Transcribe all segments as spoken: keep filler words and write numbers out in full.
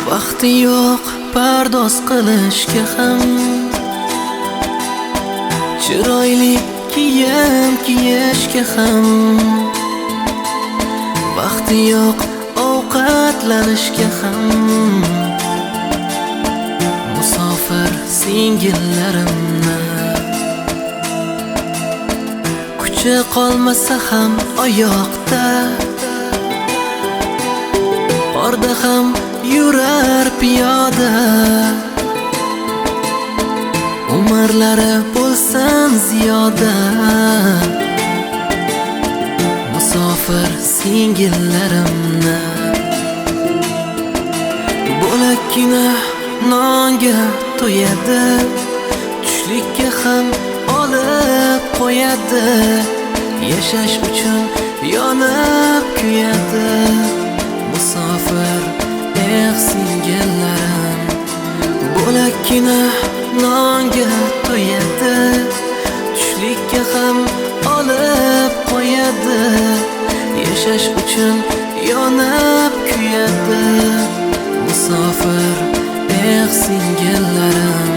Vaqti yo'q pardoz qilishga ham, chiroyli kiyim kiyishga ham. Vaqti yo'q ovqatlanishga ham. Musofir singillarimni kuchi qolmasa ham oyoqda, qorda ham yurar piyoda. Umrlari bo'lsin ziyoda. Musofir singillarimni bo'lakkina nonga to'yadi, tushlikka ham olib qo'yadi. Yashash uchun yonib kuyadi. Musofir eh singillarim, bo'lakkina nonga to'yadi, tushlikka ham olib qo'yadi. Yashash uchun yonib kuyadi. Musofir eh singillarim.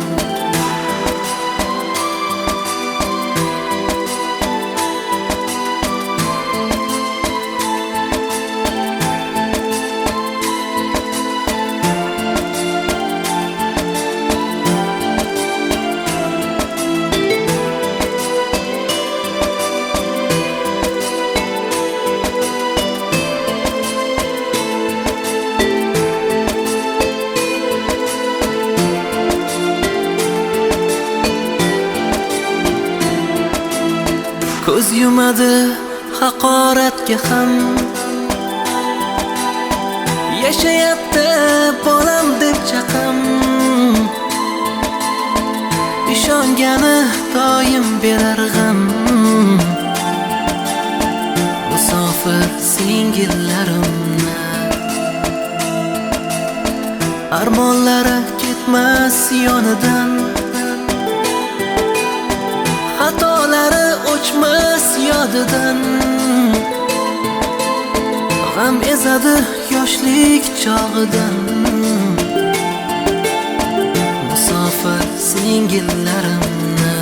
Ko'z yumadi haqoratga ham, yashayapti bolam deb chaqam. Ishongani doim berar g'am. Musofir singillarimni armonlari ketmas yonidan, xatolari o'chmas yodidan. G'am ezadi yoshlik chog'idan. Musofir singillarimni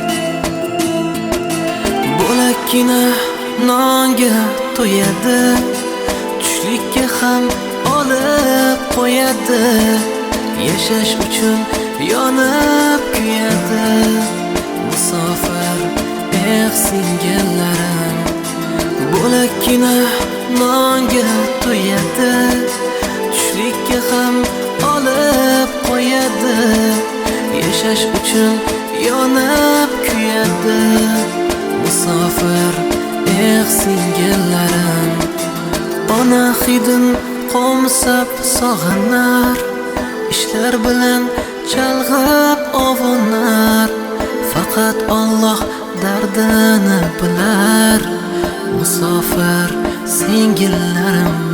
bo'lakkina nonga to'yadi, tushlikka ham olib qo'yadi. Yashash uchun yonib kuyadi. Musofir eh singillarim, bo'lakkina nonga to'yadi, tushlikka ham olib qo'yadi. Yashash uchun yonib kuyadi. Musofir eh singillarim, ona hidin qo'msab sog'inar, ishlar bilan chalg'ib ovunar. Faqat Alloh dardini bilar. Musofir singillarim.